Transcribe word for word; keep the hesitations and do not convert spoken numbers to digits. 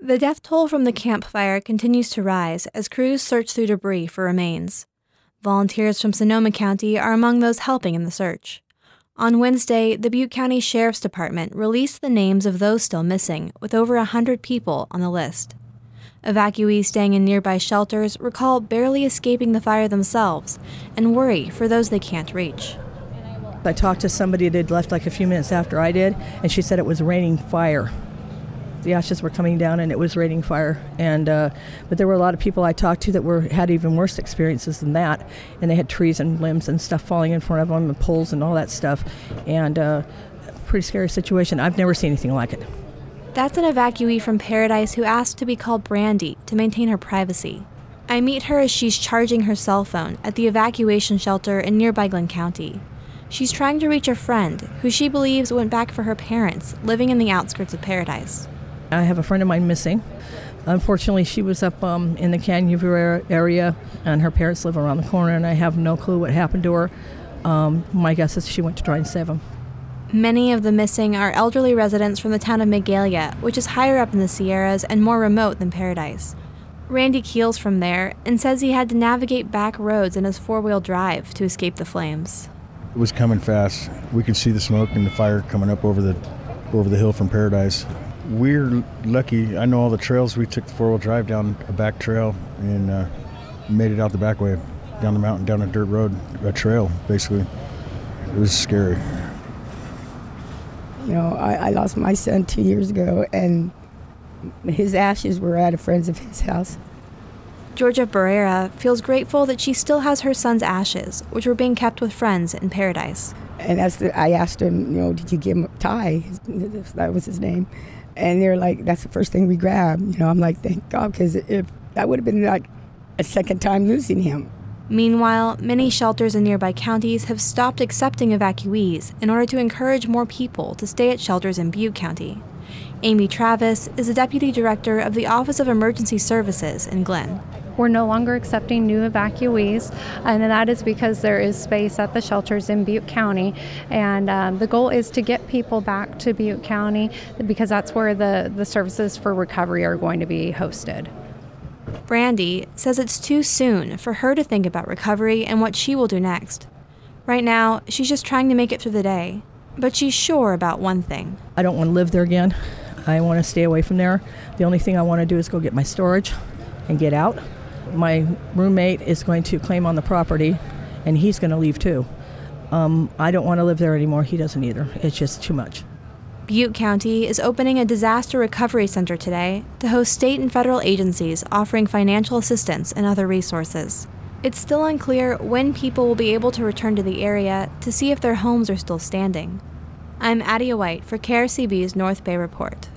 The death toll from the Camp Fire continues to rise as crews search through debris for remains. Volunteers from Sonoma County are among those helping in the search. On Wednesday, the Butte County Sheriff's Department released the names of those still missing, with over one hundred people on the list. Evacuees staying in nearby shelters recall barely escaping the fire themselves and worry for those they can't reach. I talked to somebody that had left like a few minutes after I did, and she said it was raining fire. The ashes were coming down and it was raining fire. And uh, but there were a lot of people I talked to that were had even worse experiences than that, and they had trees and limbs and stuff falling in front of them and poles and all that stuff. And uh, pretty scary situation. I've never seen anything like it. That's an evacuee from Paradise who asked to be called Brandy to maintain her privacy. I meet her as she's charging her cell phone at the evacuation shelter in nearby Glenn County. She's trying to reach a friend who she believes went back for her parents living in the outskirts of Paradise. I have a friend of mine missing. Unfortunately, she was up um, in the Canyon View area, and her parents live around the corner, and I have no clue what happened to her. Um, my guess is she went to try and save them. Many of the missing are elderly residents from the town of Magalia, which is higher up in the Sierras and more remote than Paradise. Randy Keel's from there and says he had to navigate back roads in his four-wheel drive to escape the flames. It was coming fast. We could see the smoke and the fire coming up over the over the hill from Paradise. We're lucky. I know all the trails. We took the four-wheel drive down a back trail and uh, made it out the back way, down the mountain, down a dirt road, a trail, basically. It was scary. You know, I, I lost my son two years ago, and his ashes were at a friend's of his house. Georgia Barrera feels grateful that she still has her son's ashes, which were being kept with friends in Paradise. And as the, I asked him, you know, did you give him Ty? His, that was his name. And they're like, that's the first thing we grabbed. You know, I'm like, thank God, because if that would have been like a second time losing him. Meanwhile, many shelters in nearby counties have stopped accepting evacuees in order to encourage more people to stay at shelters in Butte County. Amy Travis is the deputy director of the Office of Emergency Services in Glenn. We're no longer accepting new evacuees, and that is because there is space at the shelters in Butte County. And um, the goal is to get people back to Butte County because that's where the, the services for recovery are going to be hosted. Brandy says it's too soon for her to think about recovery and what she will do next. Right now, she's just trying to make it through the day. But she's sure about one thing. I don't want to live there again. I want to stay away from there. The only thing I want to do is go get my storage and get out. My roommate is going to claim on the property, and he's going to leave too. Um, I don't want to live there anymore. He doesn't either. It's just too much. Butte County is opening a disaster recovery center today to host state and federal agencies offering financial assistance and other resources. It's still unclear when people will be able to return to the area to see if their homes are still standing. I'm Adia White for K R C B's North Bay Report.